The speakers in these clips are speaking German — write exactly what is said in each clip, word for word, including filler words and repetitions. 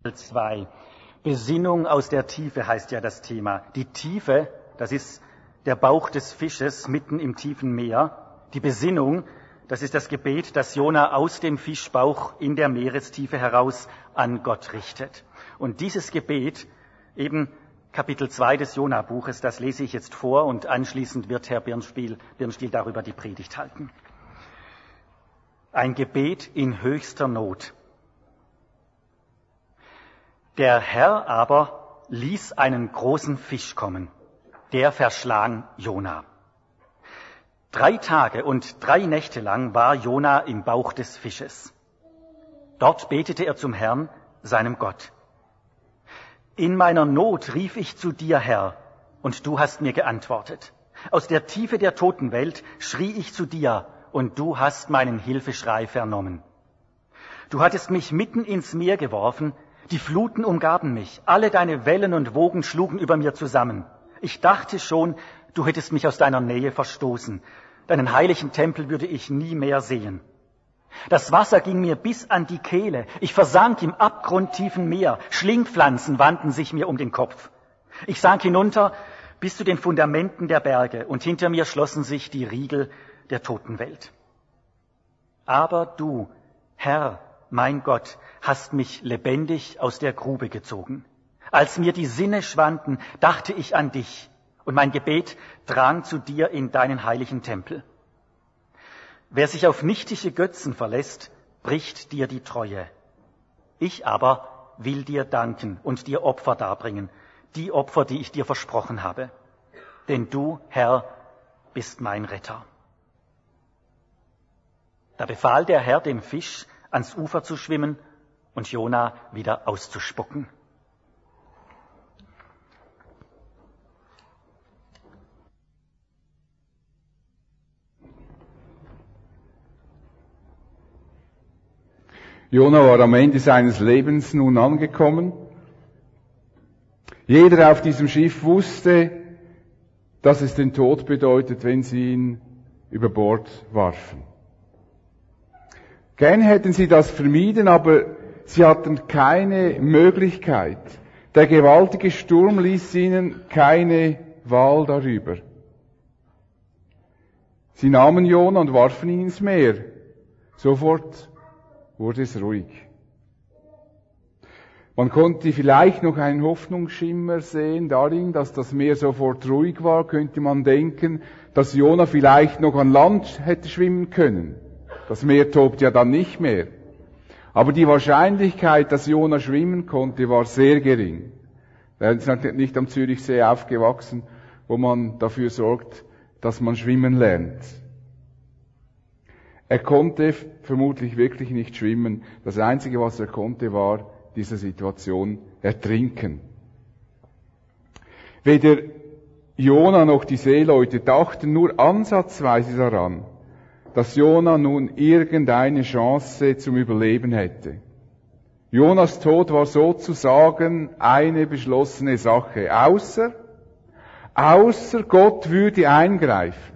zwei. Besinnung aus der Tiefe heißt ja das Thema. Die Tiefe, das ist der Bauch des Fisches mitten im tiefen Meer. Die Besinnung, das ist das Gebet, das Jona aus dem Fischbauch in der Meerestiefe heraus an Gott richtet. Und dieses Gebet, eben Kapitel zwei des Jona-Buches, das lese ich jetzt vor und anschließend wird Herr Birnstiel, Birnstiel darüber die Predigt halten. Ein Gebet in höchster Not. Der Herr aber ließ einen großen Fisch kommen, der verschlang Jona. Drei Tage und drei Nächte lang war Jona im Bauch des Fisches. Dort betete er zum Herrn, seinem Gott. In meiner Not rief ich zu dir, Herr, und du hast mir geantwortet. Aus der Tiefe der Totenwelt schrie ich zu dir, und du hast meinen Hilfeschrei vernommen. Du hattest mich mitten ins Meer geworfen, die Fluten umgaben mich, alle deine Wellen und Wogen schlugen über mir zusammen. Ich dachte schon, du hättest mich aus deiner Nähe verstoßen. Deinen heiligen Tempel würde ich nie mehr sehen. Das Wasser ging mir bis an die Kehle. Ich versank im abgrundtiefen Meer. Schlingpflanzen wanden sich mir um den Kopf. Ich sank hinunter bis zu den Fundamenten der Berge und hinter mir schlossen sich die Riegel der Totenwelt. Aber du, Herr, mein Gott, hast mich lebendig aus der Grube gezogen. Als mir die Sinne schwanden, dachte ich an dich, und mein Gebet drang zu dir in deinen heiligen Tempel. Wer sich auf nichtige Götzen verlässt, bricht dir die Treue. Ich aber will dir danken und dir Opfer darbringen, die Opfer, die ich dir versprochen habe. Denn du, Herr, bist mein Retter. Da befahl der Herr dem Fisch, ans Ufer zu schwimmen und Jona wieder auszuspucken. Jona war am Ende seines Lebens nun angekommen. Jeder auf diesem Schiff wusste, dass es den Tod bedeutet, wenn sie ihn über Bord warfen. Gern hätten sie das vermieden, aber sie hatten keine Möglichkeit. Der gewaltige Sturm ließ ihnen keine Wahl darüber. Sie nahmen Jona und warfen ihn ins Meer. Sofort wurde es ruhig. Man konnte vielleicht noch einen Hoffnungsschimmer sehen darin, dass das Meer sofort ruhig war, könnte man denken, dass Jona vielleicht noch an Land hätte schwimmen können. Das Meer tobt ja dann nicht mehr. Aber die Wahrscheinlichkeit, dass Jona schwimmen konnte, war sehr gering. Er ist nicht am Zürichsee aufgewachsen, wo man dafür sorgt, dass man schwimmen lernt. Er konnte vermutlich wirklich nicht schwimmen. Das Einzige, was er konnte, war diese Situation ertrinken. Weder Jona noch die Seeleute dachten nur ansatzweise daran, dass Jona nun irgendeine Chance zum Überleben hätte. Jonas Tod war sozusagen eine beschlossene Sache, außer, außer Gott würde eingreifen.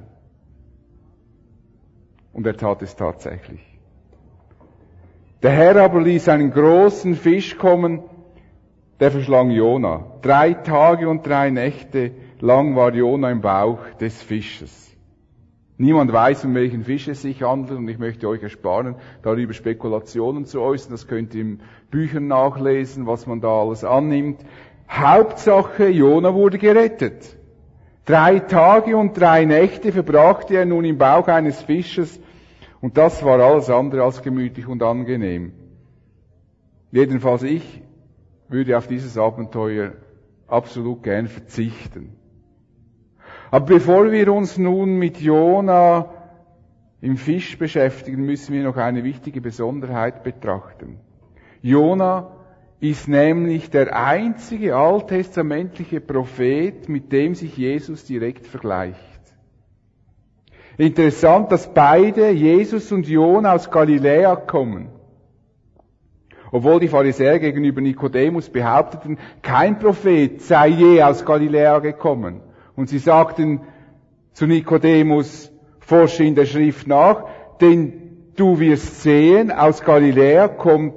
Und er tat es tatsächlich. Der Herr aber ließ einen großen Fisch kommen, der verschlang Jona. Drei Tage und drei Nächte lang war Jona im Bauch des Fisches. Niemand weiß, um welchen Fisch es sich handelt, und ich möchte euch ersparen, darüber Spekulationen zu äußern. Das könnt ihr in Büchern nachlesen, was man da alles annimmt. Hauptsache, Jona wurde gerettet. Drei Tage und drei Nächte verbrachte er nun im Bauch eines Fisches, und das war alles andere als gemütlich und angenehm. Jedenfalls ich würde auf dieses Abenteuer absolut gern verzichten. Aber bevor wir uns nun mit Jona im Fisch beschäftigen, müssen wir noch eine wichtige Besonderheit betrachten. Jona ist nämlich der einzige alttestamentliche Prophet, mit dem sich Jesus direkt vergleicht. Interessant, dass beide, Jesus und Jona, aus Galiläa kommen. Obwohl die Pharisäer gegenüber Nikodemus behaupteten, kein Prophet sei je aus Galiläa gekommen. Und sie sagten zu Nikodemus, forsche in der Schrift nach, denn du wirst sehen, aus Galiläa kommt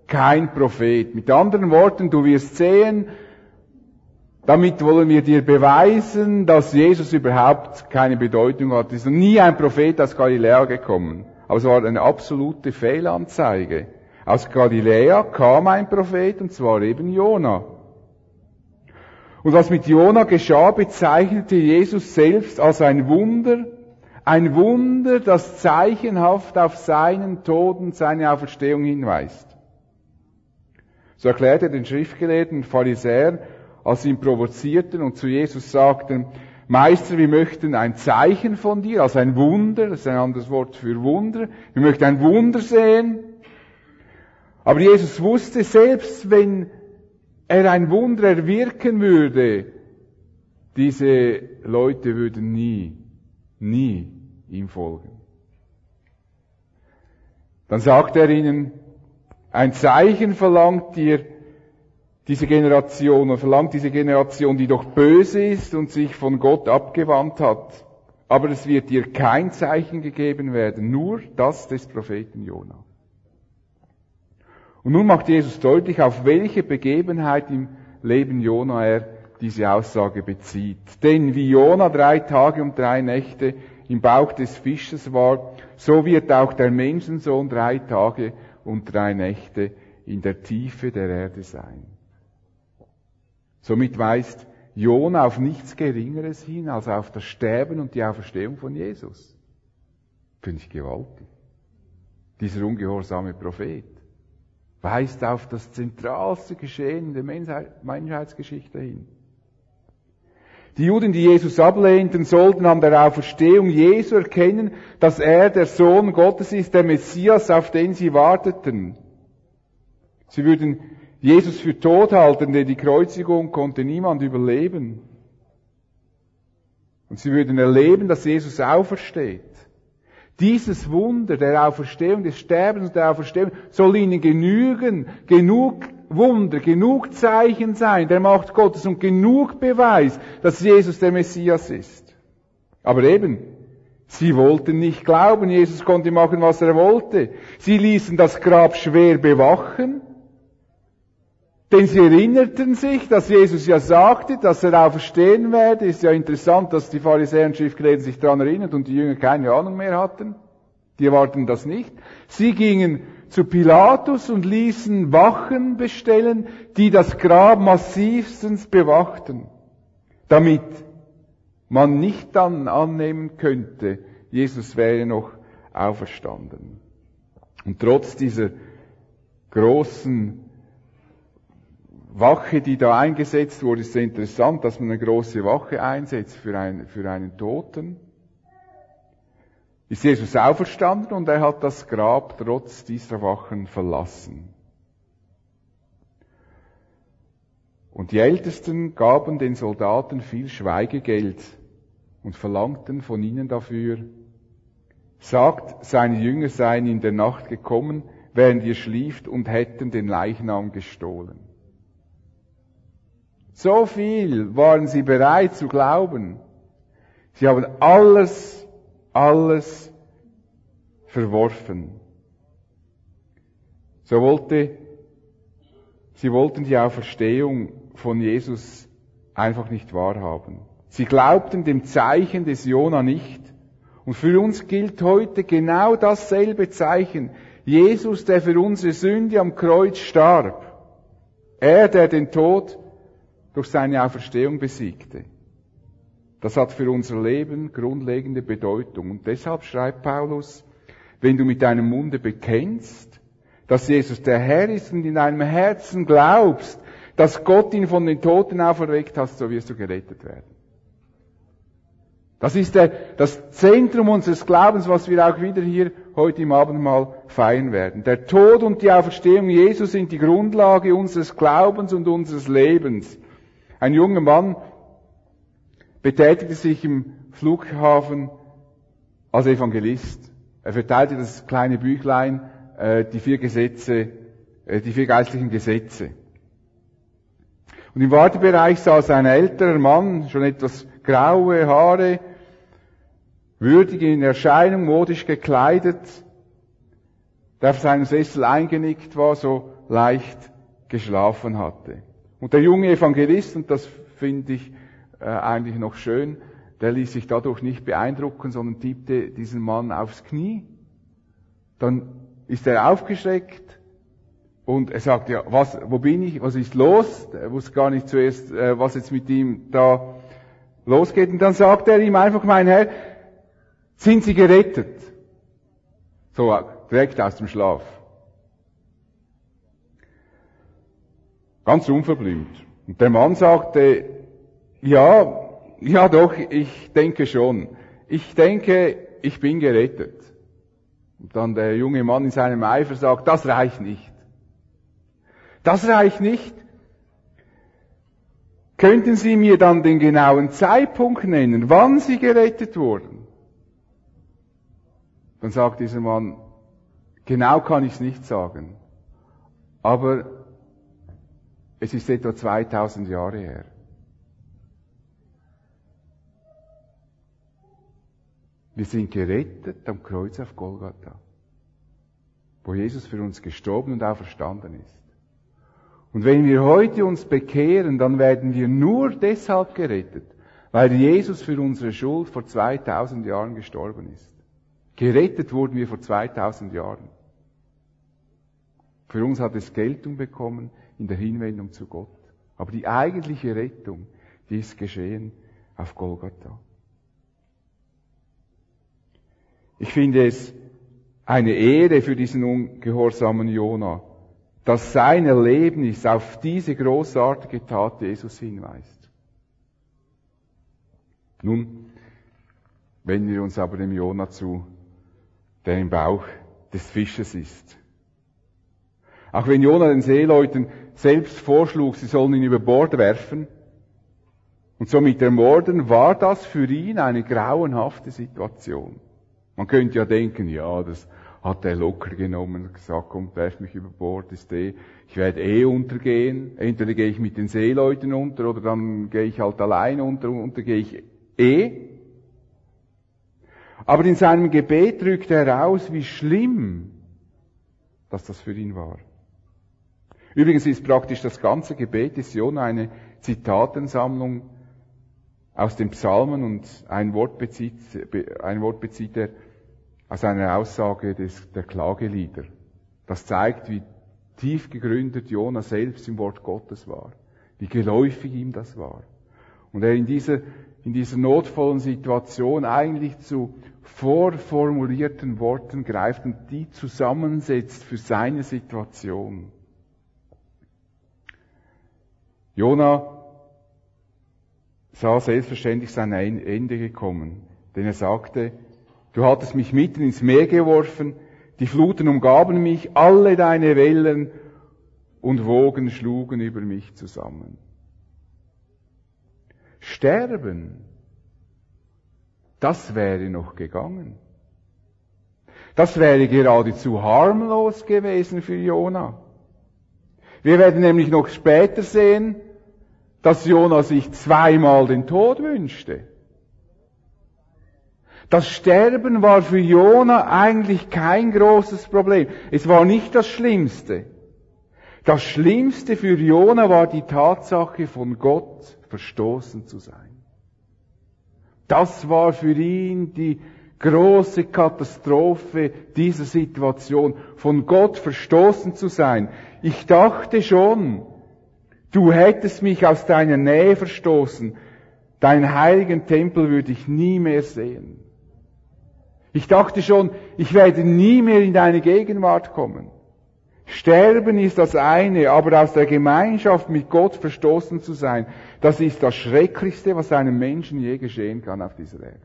kein Prophet. Mit anderen Worten, du wirst sehen, damit wollen wir dir beweisen, dass Jesus überhaupt keine Bedeutung hat. Es ist noch nie ein Prophet aus Galiläa gekommen. Aber es war eine absolute Fehlanzeige. Aus Galiläa kam ein Prophet, und zwar eben Jona. Und was mit Jona geschah, bezeichnete Jesus selbst als ein Wunder, ein Wunder, das zeichenhaft auf seinen Tod und seine Auferstehung hinweist. So erklärte er den Schriftgelehrten und Pharisäern, als sie ihn provozierten und zu Jesus sagten, Meister, wir möchten ein Zeichen von dir, also ein Wunder, das ist ein anderes Wort für Wunder, wir möchten ein Wunder sehen. Aber Jesus wusste, selbst wenn er ein Wunder erwirken würde, diese Leute würden nie, nie ihm folgen. Dann sagt er ihnen, ein Zeichen verlangt dir diese Generation, und verlangt diese Generation, die doch böse ist und sich von Gott abgewandt hat. Aber es wird dir kein Zeichen gegeben werden, nur das des Propheten Jona. Und nun macht Jesus deutlich, auf welche Begebenheit im Leben Jona er diese Aussage bezieht. Denn wie Jona drei Tage und drei Nächte im Bauch des Fisches war, so wird auch der Menschensohn drei Tage und drei Nächte in der Tiefe der Erde sein. Somit weist Jona auf nichts Geringeres hin, als auf das Sterben und die Auferstehung von Jesus. Finde ich gewaltig. Dieser ungehorsame Prophet weist auf das zentralste Geschehen in der Menschheitsgeschichte hin. Die Juden, die Jesus ablehnten, sollten an der Auferstehung Jesu erkennen, dass er der Sohn Gottes ist, der Messias, auf den sie warteten. Sie würden Jesus für tot halten, denn die Kreuzigung konnte niemand überleben. Und sie würden erleben, dass Jesus aufersteht. Dieses Wunder der Auferstehung, des Sterbens und der Auferstehung soll ihnen genügen, genug Wunder, genug Zeichen sein der Macht Gottes und genug Beweis, dass Jesus der Messias ist. Aber eben, sie wollten nicht glauben, Jesus konnte machen, was er wollte. Sie ließen das Grab schwer bewachen, denn sie erinnerten sich, dass Jesus ja sagte, dass er auferstehen werde. Ist ja interessant, dass die Pharisäer und Schriftgelehrten sich daran erinnern und die Jünger keine Ahnung mehr hatten. Die erwarten das nicht. Sie gingen zu Pilatus und ließen Wachen bestellen, die das Grab massivstens bewachten, damit man nicht dann annehmen könnte, Jesus wäre noch auferstanden. Und trotz dieser großen Wache, die da eingesetzt wurde, ist sehr interessant, dass man eine große Wache einsetzt für einen, für einen Toten. Ist Jesus auferstanden und er hat das Grab trotz dieser Wachen verlassen. Und die Ältesten gaben den Soldaten viel Schweigegeld und verlangten von ihnen dafür, sagt, seine Jünger seien in der Nacht gekommen, während ihr schlieft, und hätten den Leichnam gestohlen. So viel waren sie bereit zu glauben. Sie haben alles, alles verworfen. So wollte, sie wollten die Auferstehung von Jesus einfach nicht wahrhaben. Sie glaubten dem Zeichen des Jona nicht. Und für uns gilt heute genau dasselbe Zeichen. Jesus, der für unsere Sünde am Kreuz starb. Er, der den Tod durch seine Auferstehung besiegte. Das hat für unser Leben grundlegende Bedeutung. Und deshalb schreibt Paulus, wenn du mit deinem Munde bekennst, dass Jesus der Herr ist und in deinem Herzen glaubst, dass Gott ihn von den Toten auferweckt hat, so wirst du gerettet werden. Das ist der, das Zentrum unseres Glaubens, was wir auch wieder hier heute im Abendmahl feiern werden. Der Tod und die Auferstehung Jesu sind die Grundlage unseres Glaubens und unseres Lebens. Ein junger Mann betätigte sich im Flughafen als Evangelist. Er verteilte das kleine Büchlein, äh, die vier Gesetze, äh, die vier geistlichen Gesetze. Und im Wartebereich saß ein älterer Mann, schon etwas graue Haare, würdig in Erscheinung, modisch gekleidet, der auf seinem Sessel eingenickt war, so leicht geschlafen hatte. Und der junge Evangelist, und das finde ich äh, eigentlich noch schön, der ließ sich dadurch nicht beeindrucken, sondern tippte diesen Mann aufs Knie. Dann ist er aufgeschreckt und er sagt, ja, was, wo bin ich, was ist los? Er wusste gar nicht zuerst, äh, was jetzt mit ihm da losgeht. Und dann sagt er ihm einfach, mein Herr, sind Sie gerettet? So, direkt aus dem Schlaf. Ganz unverblümt. Und der Mann sagte, ja, ja doch, ich denke schon. Ich denke, ich bin gerettet. Und dann der junge Mann in seinem Eifer sagt, das reicht nicht. Das reicht nicht. Könnten Sie mir dann den genauen Zeitpunkt nennen, wann Sie gerettet wurden? Dann sagt dieser Mann, genau kann ich es nicht sagen. Aber es ist etwa zweitausend Jahre her. Wir sind gerettet am Kreuz auf Golgatha, wo Jesus für uns gestorben und auferstanden ist. Und wenn wir heute uns bekehren, dann werden wir nur deshalb gerettet, weil Jesus für unsere Schuld vor zweitausend Jahren gestorben ist. Gerettet wurden wir vor zweitausend Jahren. Für uns hat es Geltung bekommen in der Hinwendung zu Gott. Aber die eigentliche Rettung, die ist geschehen auf Golgatha. Ich finde es eine Ehre für diesen ungehorsamen Jona, dass sein Erlebnis auf diese großartige Tat Jesus hinweist. Nun wenden wir uns aber dem Jona zu, der im Bauch des Fisches ist. Auch wenn Jona den Seeleuten selbst vorschlug, sie sollen ihn über Bord werfen und somit ermorden, war das für ihn eine grauenhafte Situation. Man könnte ja denken, ja, das hat er locker genommen und gesagt, komm, werf mich über Bord, ist eh, ich werde eh untergehen. Entweder gehe ich mit den Seeleuten unter oder dann gehe ich halt alleine unter, untergehe ich eh. Aber in seinem Gebet drückt er aus, wie schlimm, dass das für ihn war. Übrigens ist praktisch das ganze Gebet des Jona eine Zitatensammlung aus den Psalmen und ein Wort bezieht, ein Wort bezieht er aus einer Aussage des, der Klagelieder. Das zeigt, wie tief gegründet Jona selbst im Wort Gottes war, wie geläufig ihm das war. Und er in dieser, in dieser notvollen Situation eigentlich zu vorformulierten Worten greift und die zusammensetzt für seine Situation. Jona sah selbstverständlich sein Ende gekommen, denn er sagte, du hattest mich mitten ins Meer geworfen, die Fluten umgaben mich, alle deine Wellen und Wogen schlugen über mich zusammen. Sterben, das wäre noch gegangen. Das wäre geradezu harmlos gewesen für Jona. Wir werden nämlich noch später sehen, dass Jona sich zweimal den Tod wünschte. Das Sterben war für Jona eigentlich kein großes Problem. Es war nicht das Schlimmste. Das Schlimmste für Jona war die Tatsache, von Gott verstoßen zu sein. Das war für ihn die große Katastrophe dieser Situation, von Gott verstoßen zu sein. Ich dachte schon, du hättest mich aus deiner Nähe verstoßen, deinen heiligen Tempel würde ich nie mehr sehen. Ich dachte schon, ich werde nie mehr in deine Gegenwart kommen. Sterben ist das eine, aber aus der Gemeinschaft mit Gott verstoßen zu sein, das ist das Schrecklichste, was einem Menschen je geschehen kann auf dieser Erde.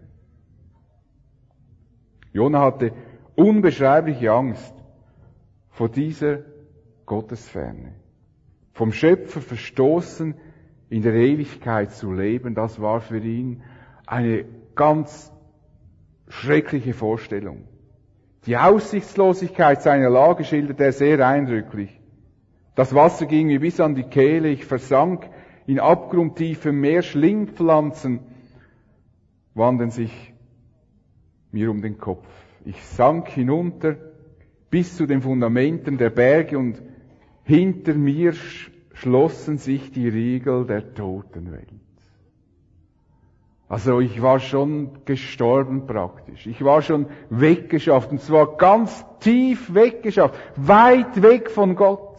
Jona hatte unbeschreibliche Angst vor dieser Gottesferne. Vom Schöpfer verstoßen, in der Ewigkeit zu leben, das war für ihn eine ganz schreckliche Vorstellung. Die Aussichtslosigkeit seiner Lage schildert er sehr eindrücklich. Das Wasser ging mir bis an die Kehle, ich versank in abgrundtiefem Meer, Schlingpflanzen wanden sich mir um den Kopf. Ich sank hinunter bis zu den Fundamenten der Berge und Hinter mir sch- schlossen sich die Riegel der Totenwelt. Also ich war schon gestorben praktisch. Ich war schon weggeschafft, und zwar ganz tief weggeschafft, weit weg von Gott.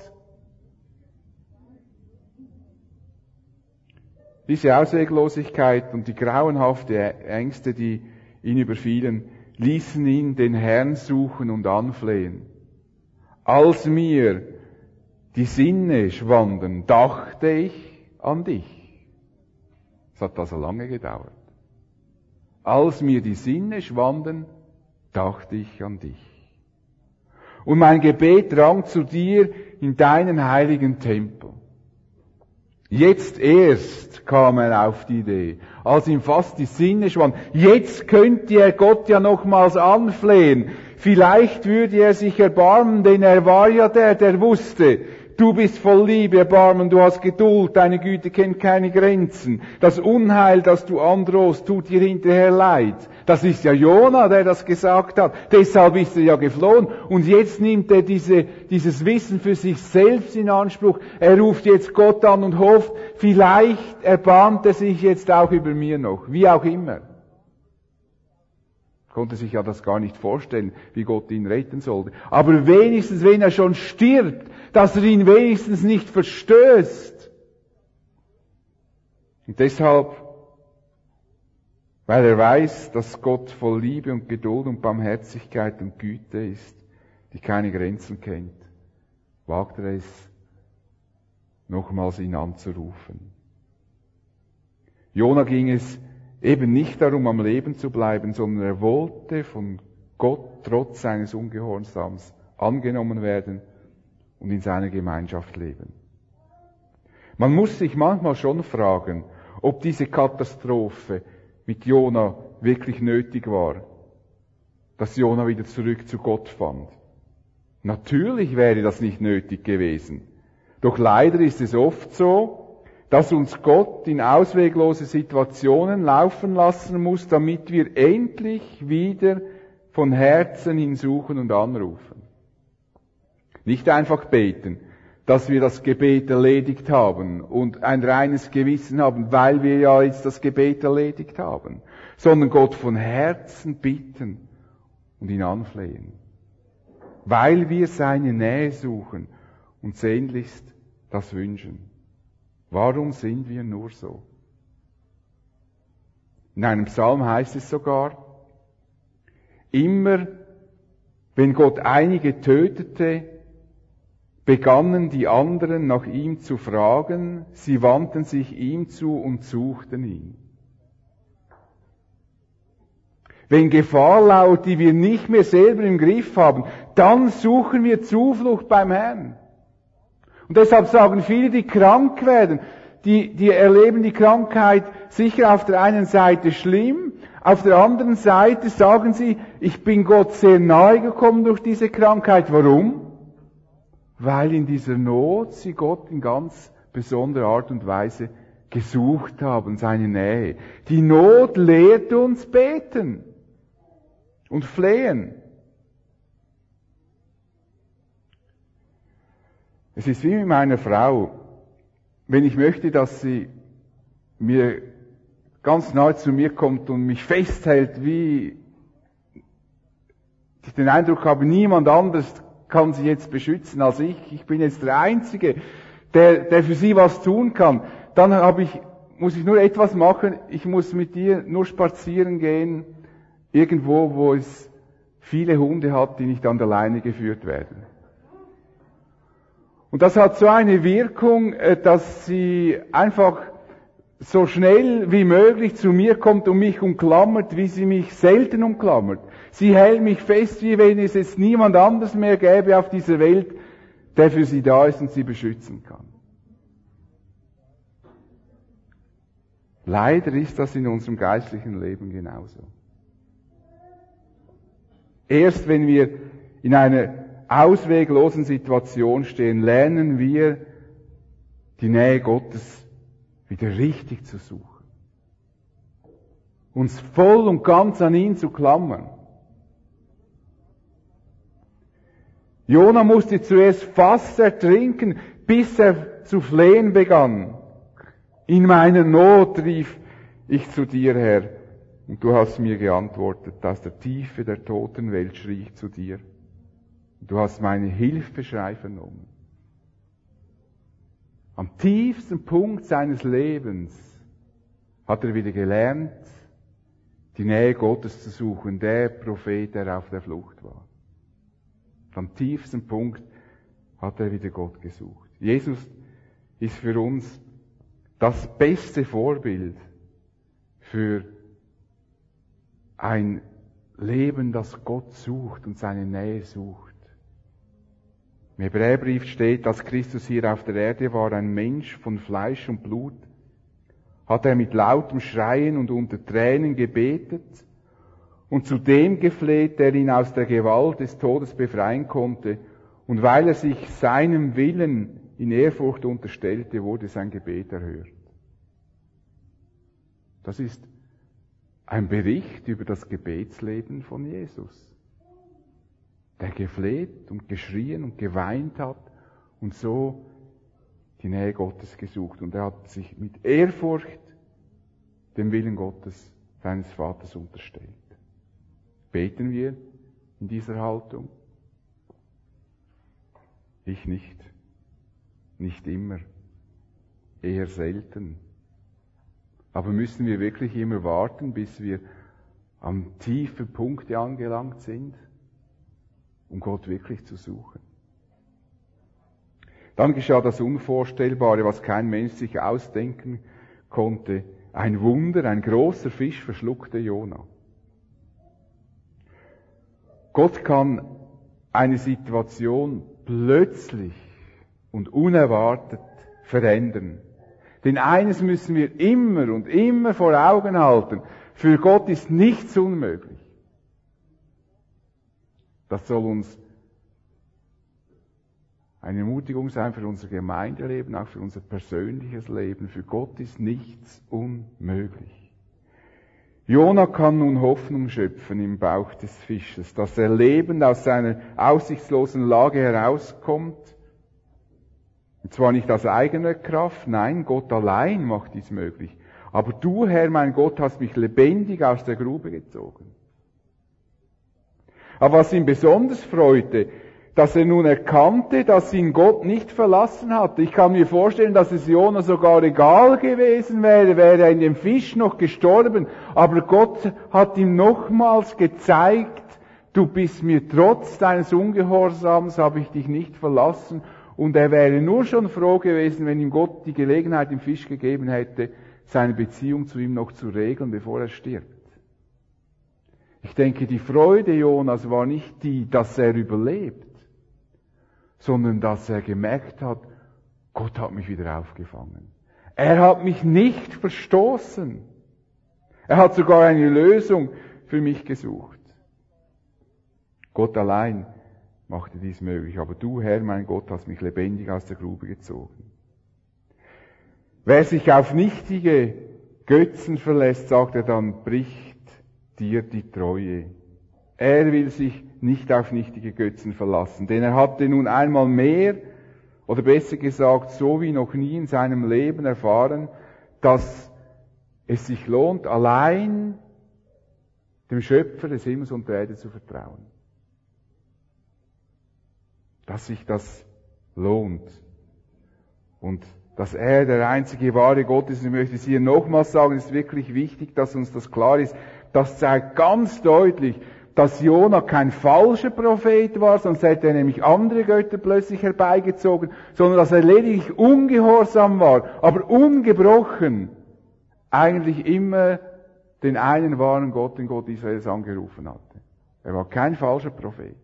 Diese Ausweglosigkeit und die grauenhafte Ängste, die ihn überfielen, ließen ihn den Herrn suchen und anflehen. Als mir die Sinne schwanden, dachte ich an dich. Es hat also lange gedauert. Als mir die Sinne schwanden, dachte ich an dich. Und mein Gebet drang zu dir in deinen heiligen Tempel. Jetzt erst kam er auf die Idee, als ihm fast die Sinne schwanden. Jetzt könnte er Gott ja nochmals anflehen. Vielleicht würde er sich erbarmen, denn er war ja der, der wusste, du bist voll Liebe, Erbarmen, du hast Geduld, deine Güte kennt keine Grenzen. Das Unheil, das du androhst, tut dir hinterher leid. Das ist ja Jona, der das gesagt hat. Deshalb ist er ja geflohen. Und jetzt nimmt er diese, dieses Wissen für sich selbst in Anspruch. Er ruft jetzt Gott an und hofft, vielleicht erbarmt er sich jetzt auch über mir noch. Wie auch immer. Konnte sich ja das gar nicht vorstellen, wie Gott ihn retten sollte. Aber wenigstens, wenn er schon stirbt, dass er ihn wenigstens nicht verstößt. Und deshalb, weil er weiß, dass Gott voll Liebe und Geduld und Barmherzigkeit und Güte ist, die keine Grenzen kennt, wagt er es, nochmals ihn anzurufen. Jona ging es eben nicht darum, am Leben zu bleiben, sondern er wollte von Gott trotz seines Ungehorsams angenommen werden und in seiner Gemeinschaft leben. Man muss sich manchmal schon fragen, ob diese Katastrophe mit Jona wirklich nötig war, dass Jona wieder zurück zu Gott fand. Natürlich wäre das nicht nötig gewesen. Doch leider ist es oft so, dass uns Gott in ausweglose Situationen laufen lassen muss, damit wir endlich wieder von Herzen ihn suchen und anrufen. Nicht einfach beten, dass wir das Gebet erledigt haben und ein reines Gewissen haben, weil wir ja jetzt das Gebet erledigt haben, sondern Gott von Herzen bitten und ihn anflehen, weil wir seine Nähe suchen und sehnlichst das wünschen. Warum sind wir nur so? In einem Psalm heißt es sogar, immer wenn Gott einige tötete, begannen die anderen nach ihm zu fragen, sie wandten sich ihm zu und suchten ihn. Wenn Gefahr lauert, die wir nicht mehr selber im Griff haben, dann suchen wir Zuflucht beim Herrn. Und deshalb sagen viele, die krank werden, die, die erleben die Krankheit sicher auf der einen Seite schlimm, auf der anderen Seite sagen sie, ich bin Gott sehr nahe gekommen durch diese Krankheit. Warum? Weil in dieser Not sie Gott in ganz besonderer Art und Weise gesucht haben, seine Nähe. Die Not lehrt uns beten und flehen. Es ist wie mit meiner Frau. Wenn ich möchte, dass sie mir ganz nahe zu mir kommt und mich festhält, wie ich den Eindruck habe, niemand anders kann sie jetzt beschützen als ich. Ich bin jetzt der Einzige, der, der für sie was tun kann. Dann habe ich, muss ich nur etwas machen. Ich muss mit ihr nur spazieren gehen, irgendwo, wo es viele Hunde hat, die nicht an der Leine geführt werden. Und das hat so eine Wirkung, dass sie einfach so schnell wie möglich zu mir kommt und mich umklammert, wie sie mich selten umklammert. Sie hält mich fest, wie wenn es jetzt niemand anders mehr gäbe auf dieser Welt, der für sie da ist und sie beschützen kann. Leider ist das in unserem geistlichen Leben genauso. Erst wenn wir in einer ausweglosen Situation stehen, lernen wir, die Nähe Gottes wieder richtig zu suchen. Uns voll und ganz an ihn zu klammern. Jona musste zuerst fast ertrinken, bis er zu flehen begann. In meiner Not rief ich zu dir, Herr, und du hast mir geantwortet. Aus der Tiefe der Totenwelt schrie ich zu dir. Du hast meine Hilfeschrei vernommen. Am tiefsten Punkt seines Lebens hat er wieder gelernt, die Nähe Gottes zu suchen, der Prophet, der auf der Flucht war. Am tiefsten Punkt hat er wieder Gott gesucht. Jesus ist für uns das beste Vorbild für ein Leben, das Gott sucht und seine Nähe sucht. Im Hebräerbrief steht, dass Christus hier auf der Erde war, ein Mensch von Fleisch und Blut, hat er mit lautem Schreien und unter Tränen gebetet und zu dem gefleht, der ihn aus der Gewalt des Todes befreien konnte. Und weil er sich seinem Willen in Ehrfurcht unterstellte, wurde sein Gebet erhört. Das ist ein Bericht über das Gebetsleben von Jesus, der gefleht und geschrien und geweint hat und so die Nähe Gottes gesucht. Und er hat sich mit Ehrfurcht dem Willen Gottes, seines Vaters, unterstellt. Beten wir in dieser Haltung? Ich nicht. Nicht immer. Eher selten. Aber müssen wir wirklich immer warten, bis wir am tiefen Punkt angelangt sind, um Gott wirklich zu suchen? Dann geschah das Unvorstellbare, was kein Mensch sich ausdenken konnte. Ein Wunder, ein großer Fisch verschluckte Jona. Gott kann eine Situation plötzlich und unerwartet verändern. Denn eines müssen wir immer und immer vor Augen halten. Für Gott ist nichts unmöglich. Das soll uns eine Ermutigung sein für unser Gemeindeleben, auch für unser persönliches Leben. Für Gott ist nichts unmöglich. Jona kann nun Hoffnung schöpfen im Bauch des Fisches, dass er lebend aus seiner aussichtslosen Lage herauskommt. Und zwar nicht aus eigener Kraft, nein, Gott allein macht dies möglich. Aber du, Herr, mein Gott, hast mich lebendig aus der Grube gezogen. Aber was ihn besonders freute, dass er nun erkannte, dass ihn Gott nicht verlassen hatte. Ich kann mir vorstellen, dass es Jona sogar egal gewesen wäre, wäre er in dem Fisch noch gestorben. Aber Gott hat ihm nochmals gezeigt, du bist mir trotz deines Ungehorsams, habe ich dich nicht verlassen. Und er wäre nur schon froh gewesen, wenn ihm Gott die Gelegenheit im Fisch gegeben hätte, seine Beziehung zu ihm noch zu regeln, bevor er stirbt. Ich denke, die Freude Jonas war nicht die, dass er überlebt, sondern dass er gemerkt hat, Gott hat mich wieder aufgefangen. Er hat mich nicht verstoßen. Er hat sogar eine Lösung für mich gesucht. Gott allein machte dies möglich. Aber du, Herr, mein Gott, hast mich lebendig aus der Grube gezogen. Wer sich auf nichtige Götzen verlässt, sagt er dann, bricht dir die Treue. Er will sich nicht auf nichtige Götzen verlassen, denn er hatte nun einmal mehr, oder besser gesagt, so wie noch nie in seinem Leben erfahren, dass es sich lohnt, allein dem Schöpfer des Himmels und der Erde zu vertrauen. Dass sich das lohnt. Und dass er der einzige wahre Gott ist. Und ich möchte es hier nochmals sagen, es ist wirklich wichtig, dass uns das klar ist. Das zeigt ganz deutlich, dass Jona kein falscher Prophet war, sonst hätte er nämlich andere Götter plötzlich herbeigezogen, sondern dass er lediglich ungehorsam war, aber ungebrochen eigentlich immer den einen wahren Gott, den Gott Israels, angerufen hatte. Er war kein falscher Prophet.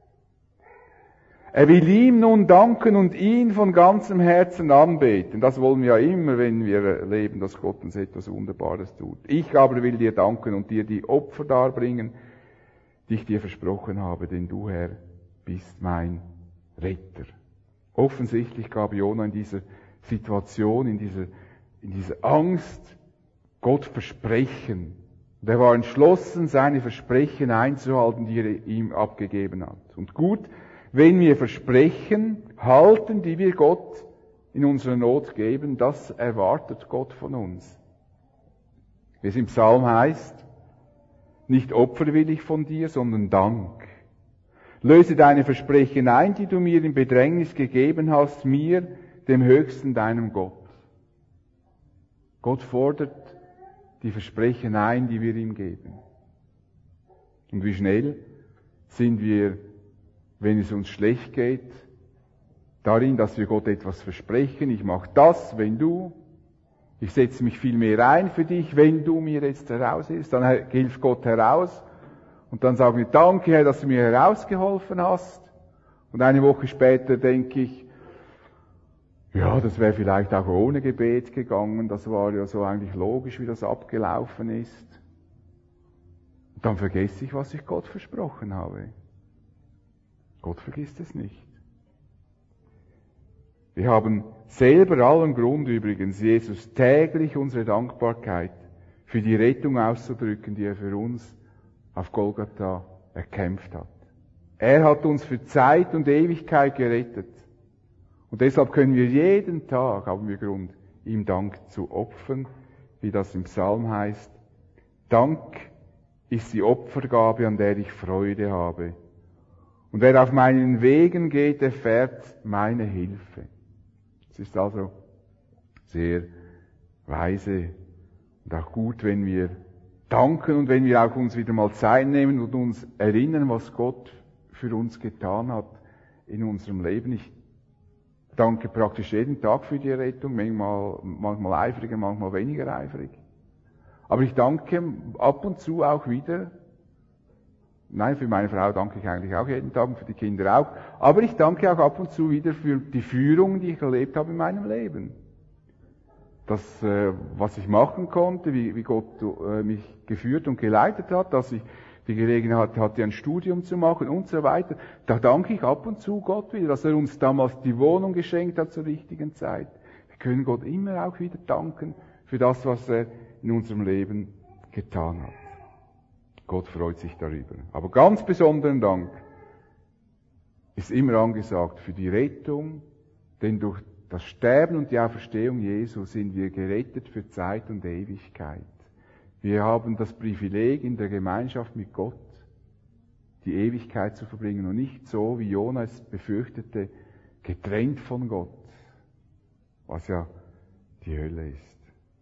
Er will ihm nun danken und ihn von ganzem Herzen anbeten. Das wollen wir ja immer, wenn wir erleben, dass Gott uns etwas Wunderbares tut. Ich aber will dir danken und dir die Opfer darbringen, die ich dir versprochen habe, denn du, Herr, bist mein Retter. Offensichtlich gab Jona in dieser Situation, in dieser, in dieser Angst, Gott Versprechen. Und er war entschlossen, seine Versprechen einzuhalten, die er ihm abgegeben hat. Und gut, wenn wir Versprechen halten, die wir Gott in unserer Not geben. Das erwartet Gott von uns. Wie es im Psalm heißt, nicht Opfer will ich von dir, sondern Dank. Löse deine Versprechen ein, die du mir in Bedrängnis gegeben hast, mir, dem Höchsten, deinem Gott. Gott fordert die Versprechen ein, die wir ihm geben. Und wie schnell sind wir, wenn es uns schlecht geht, darin, dass wir Gott etwas versprechen. Ich mache das, wenn du. Ich setze mich viel mehr ein für dich, wenn du mir jetzt heraushilfst. Dann hilft Gott heraus. Und dann sagen wir, danke Herr, dass du mir herausgeholfen hast. Und eine Woche später denke ich, ja, das wäre vielleicht auch ohne Gebet gegangen. Das war ja so eigentlich logisch, wie das abgelaufen ist. Und dann vergesse ich, was ich Gott versprochen habe. Gott vergisst es nicht. Wir haben selber allen Grund übrigens, Jesus täglich unsere Dankbarkeit für die Rettung auszudrücken, die er für uns auf Golgatha erkämpft hat. Er hat uns für Zeit und Ewigkeit gerettet. Und deshalb können wir jeden Tag, haben wir Grund, ihm Dank zu opfern, wie das im Psalm heißt. Dank ist die Opfergabe, an der ich Freude habe. Und wer auf meinen Wegen geht, erfährt meine Hilfe. Es ist also sehr weise und auch gut, wenn wir danken und wenn wir auch uns wieder mal Zeit nehmen und uns erinnern, was Gott für uns getan hat in unserem Leben. Ich danke praktisch jeden Tag für die Rettung, manchmal, manchmal eifriger, manchmal weniger eifrig. Aber ich danke ab und zu auch wieder. Nein, für meine Frau danke ich eigentlich auch jeden Tag und für die Kinder auch. Aber ich danke auch ab und zu wieder für die Führung, die ich erlebt habe in meinem Leben. Das, äh, was ich machen konnte, wie, wie Gott äh, mich geführt und geleitet hat, dass ich die Gelegenheit hatte, ein Studium zu machen und so weiter. Da danke ich ab und zu Gott wieder, dass er uns damals die Wohnung geschenkt hat zur richtigen Zeit. Wir können Gott immer auch wieder danken für das, was er in unserem Leben getan hat. Gott freut sich darüber. Aber ganz besonderen Dank ist immer angesagt für die Rettung, denn durch das Sterben und die Auferstehung Jesu sind wir gerettet für Zeit und Ewigkeit. Wir haben das Privileg, in der Gemeinschaft mit Gott die Ewigkeit zu verbringen und nicht so, wie Jona es befürchtete, getrennt von Gott, was ja die Hölle ist.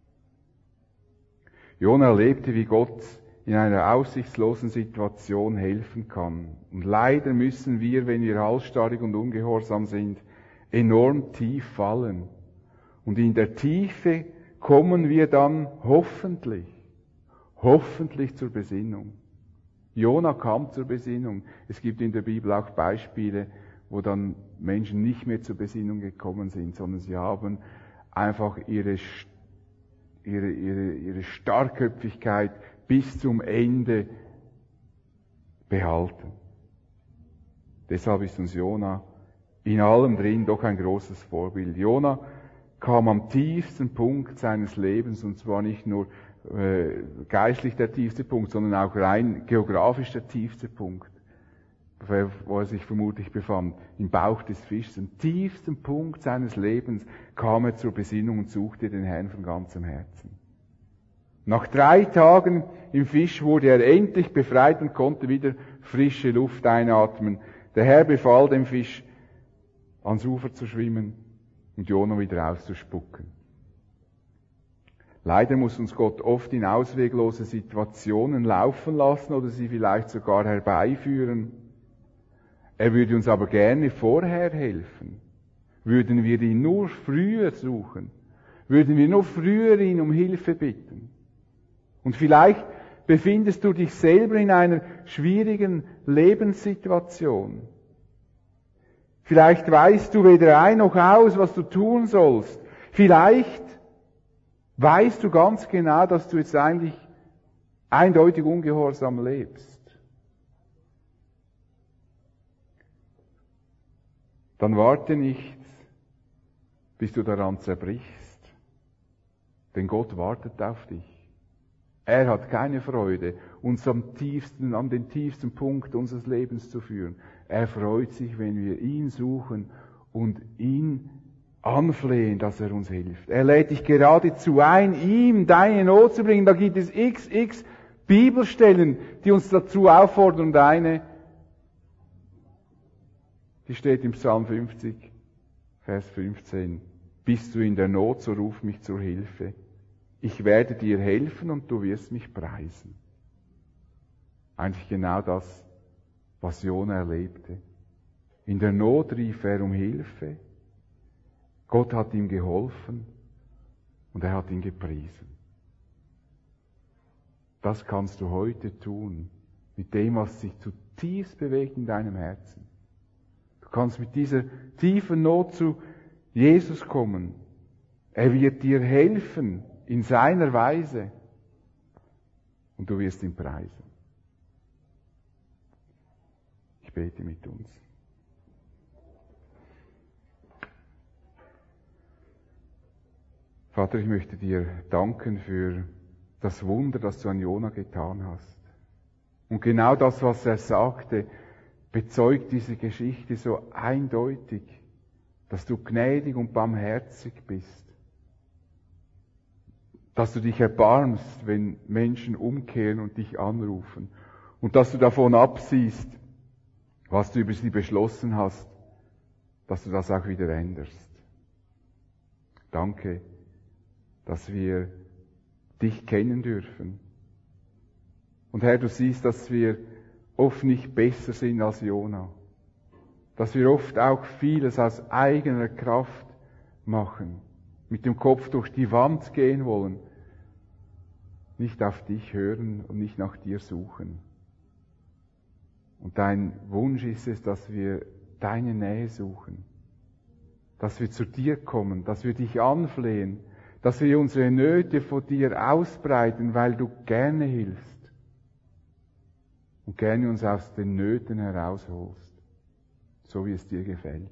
Jona erlebte, wie Gott in einer aussichtslosen Situation helfen kann. Und leider müssen wir, wenn wir halsstarrig und ungehorsam sind, enorm tief fallen. Und in der Tiefe kommen wir dann hoffentlich, hoffentlich zur Besinnung. Jona kam zur Besinnung. Es gibt in der Bibel auch Beispiele, wo dann Menschen nicht mehr zur Besinnung gekommen sind, sondern sie haben einfach ihre, ihre, ihre, ihre Starrköpfigkeit bis zum Ende behalten. Deshalb ist uns Jona in allem drin doch ein großes Vorbild. Jona kam am tiefsten Punkt seines Lebens, und zwar nicht nur äh, geistlich der tiefste Punkt, sondern auch rein geografisch der tiefste Punkt, wo er sich vermutlich befand, im Bauch des Fisches. Am tiefsten Punkt seines Lebens kam er zur Besinnung und suchte den Herrn von ganzem Herzen. Nach drei Tagen im Fisch wurde er endlich befreit und konnte wieder frische Luft einatmen. Der Herr befahl dem Fisch, ans Ufer zu schwimmen und Jona wieder auszuspucken. Leider muss uns Gott oft in ausweglose Situationen laufen lassen oder sie vielleicht sogar herbeiführen. Er würde uns aber gerne vorher helfen. Würden wir ihn nur früher suchen, würden wir nur früher ihn um Hilfe bitten. Und vielleicht befindest du dich selber in einer schwierigen Lebenssituation. Vielleicht weißt du weder ein noch aus, was du tun sollst. Vielleicht weißt du ganz genau, dass du jetzt eigentlich eindeutig ungehorsam lebst. Dann warte nicht, bis du daran zerbrichst. Denn Gott wartet auf dich. Er hat keine Freude, uns am tiefsten, an den tiefsten Punkt unseres Lebens zu führen. Er freut sich, wenn wir ihn suchen und ihn anflehen, dass er uns hilft. Er lädt dich geradezu ein, ihm deine Not zu bringen. Da gibt es x, x Bibelstellen, die uns dazu auffordern. Und eine, die steht im Psalm fünfzig, Vers fünfzehn. Bist du in der Not, so ruf mich zur Hilfe. Ich werde dir helfen und du wirst mich preisen. Eigentlich genau das, was Jona erlebte. In der Not rief er um Hilfe. Gott hat ihm geholfen und er hat ihn gepriesen. Das kannst du heute tun, mit dem, was sich zutiefst bewegt in deinem Herzen. Du kannst mit dieser tiefen Not zu Jesus kommen. Er wird dir helfen in seiner Weise und du wirst ihn preisen. Ich bete mit uns. Vater, ich möchte dir danken für das Wunder, das du an Jona getan hast. Und genau das, was er sagte, bezeugt diese Geschichte so eindeutig, dass du gnädig und barmherzig bist. Dass du dich erbarmst, wenn Menschen umkehren und dich anrufen. Und dass du davon absiehst, was du über sie beschlossen hast, dass du das auch wieder änderst. Danke, dass wir dich kennen dürfen. Und Herr, du siehst, dass wir oft nicht besser sind als Jona. Dass wir oft auch vieles aus eigener Kraft machen, mit dem Kopf durch die Wand gehen wollen, nicht auf dich hören und nicht nach dir suchen. Und dein Wunsch ist es, dass wir deine Nähe suchen, dass wir zu dir kommen, dass wir dich anflehen, dass wir unsere Nöte vor dir ausbreiten, weil du gerne hilfst und gerne uns aus den Nöten herausholst, so wie es dir gefällt.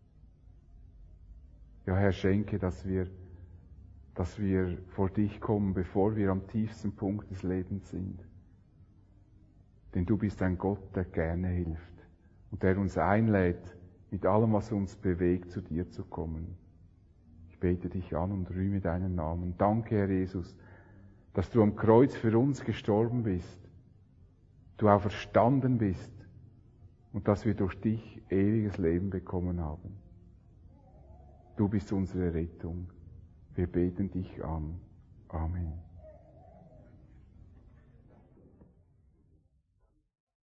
Ja, Herr, schenke, dass wir, dass wir vor dich kommen, bevor wir am tiefsten Punkt des Lebens sind. Denn du bist ein Gott, der gerne hilft und der uns einlädt, mit allem, was uns bewegt, zu dir zu kommen. Ich bete dich an und rühme deinen Namen. Danke, Herr Jesus, dass du am Kreuz für uns gestorben bist, du auferstanden bist und dass wir durch dich ewiges Leben bekommen haben. Du bist unsere Rettung. Wir beten dich an. Amen.